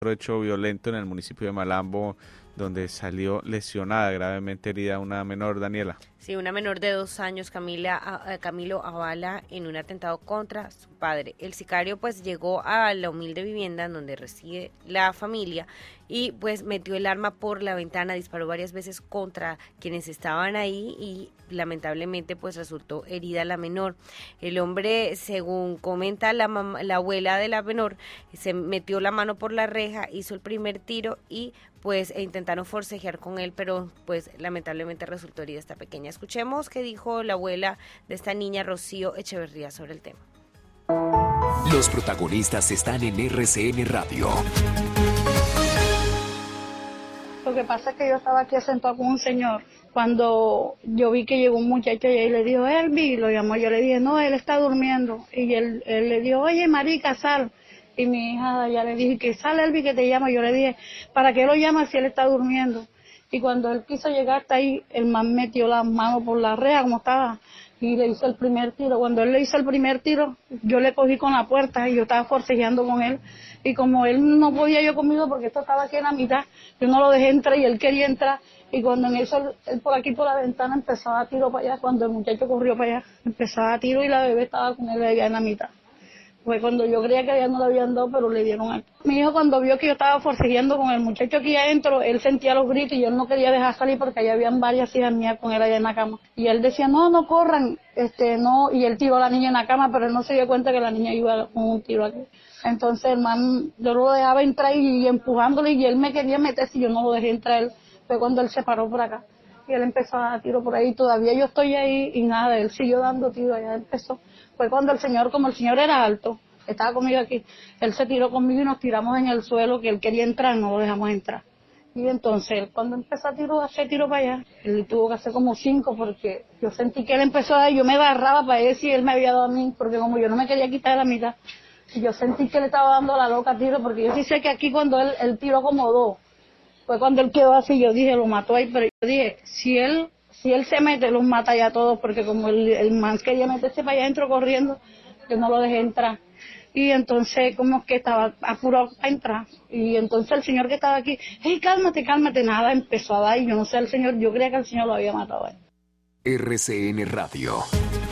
otro hecho violento en el municipio de Malambo, donde salió lesionada, gravemente herida una menor, Daniela. Sí, una menor de 2 años, Camilo Avala, en un atentado contra su padre. El sicario pues llegó a la humilde vivienda en donde reside la familia y pues metió el arma por la ventana, disparó varias veces contra quienes estaban ahí y lamentablemente pues resultó herida la menor. El hombre, según comenta la abuela de la menor, se metió la mano por la reja, hizo el primer tiro y pues intentaron forcejear con él, pero pues lamentablemente resultó herida esta pequeña. Escuchemos qué dijo la abuela de esta niña, Rocío Echeverría, sobre el tema. Los protagonistas están en RCN Radio. Lo que pasa es que yo estaba aquí sentado con un señor. Cuando yo vi que llegó un muchacho y le dijo, Elvi, lo llamó, yo le dije, no, él está durmiendo. Y él le dijo, oye, marica, sal. Y mi hija ya le dije, que sale Elvi, que te llama. Yo le dije, ¿para qué lo llamas si él está durmiendo? Y cuando él quiso llegar hasta ahí, el man metió las manos por la reja como estaba y le hizo el primer tiro. Cuando él le hizo el primer tiro, yo le cogí con la puerta y yo estaba forcejeando con él. Y como él no podía yo conmigo porque esto estaba aquí en la mitad, yo no lo dejé entrar y él quería entrar. Y cuando en eso, él por aquí por la ventana empezaba a tiro para allá, cuando el muchacho corrió para allá, empezaba a tiro y la bebé estaba con él allá en la mitad. Fue cuando yo creía que ya no le habían dado, pero le dieron aquí. Mi hijo cuando vio que yo estaba forcejeando con el muchacho aquí adentro, él sentía los gritos y yo no quería dejar salir porque allá habían varias hijas mías con él allá en la cama. Y él decía, no, no corran, no, y él tiró a la niña en la cama, pero él no se dio cuenta que la niña iba con un tiro aquí. Entonces el man, yo lo dejaba entrar y empujándole y él me quería meter si yo no lo dejé entrar. Él fue cuando él se paró por acá y él empezó a dar tiro por ahí. Todavía yo estoy ahí y nada, él siguió dando tiro, allá empezó. Fue cuando el señor, como el señor era alto, estaba conmigo aquí, él se tiró conmigo y nos tiramos en el suelo, que él quería entrar, no lo dejamos entrar. Y entonces él cuando empezó a hacer tiro para allá, él tuvo que hacer como 5 porque yo sentí que él empezó a dar, yo me agarraba para ver si él me había dado a mí, porque como yo no me quería quitar de la mitad, y yo sentí que le estaba dando la loca tiro, porque yo sí sé que aquí cuando él tiró como 2, fue cuando él quedó así, yo dije, lo mató ahí, pero yo dije, si él se mete, los mata ya a todos, porque como el man quería meterse para allá adentro corriendo, yo no lo dejé entrar. Y entonces como que estaba apurado a entrar. Y entonces el señor que estaba aquí, hey, cálmate, nada, empezó a dar, y yo no sé, el señor, yo creía que el señor lo había matado a él. RCN Radio.